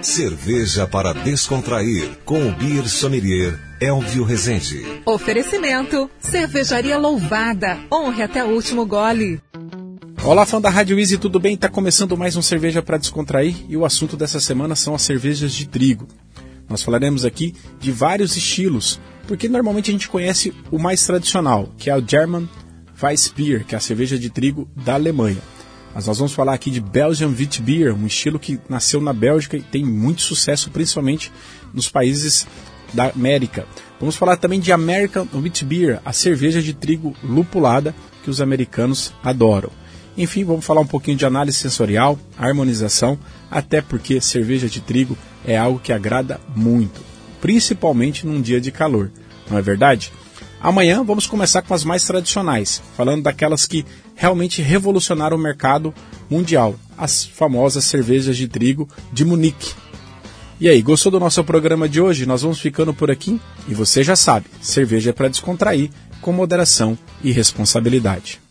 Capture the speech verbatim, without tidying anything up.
Cerveja para descontrair, com o Beer Sommelier Elvio Rezende. Oferecimento, Cervejaria Louvada, honre até o último gole. Olá, fã da Rádio Easy, tudo bem? Está começando mais um Cerveja para Descontrair e o assunto dessa semana são as cervejas de trigo. Nós falaremos aqui de vários estilos, porque normalmente a gente conhece o mais tradicional, que é o German Weissbier, que é a cerveja de trigo da Alemanha. Mas nós vamos falar aqui de Belgian Wheat Beer, um estilo que nasceu na Bélgica e tem muito sucesso, principalmente nos países da América. Vamos falar também de American Wheat Beer, a cerveja de trigo lupulada que os americanos adoram. Enfim, vamos falar um pouquinho de análise sensorial, harmonização, até porque cerveja de trigo é algo que agrada muito, principalmente num dia de calor, não é verdade? Amanhã vamos começar com as mais tradicionais, falando daquelas que realmente revolucionaram o mercado mundial, as famosas cervejas de trigo de Munique. E aí, gostou do nosso programa de hoje? Nós vamos ficando por aqui e você já sabe, cerveja é para descontrair, com moderação e responsabilidade.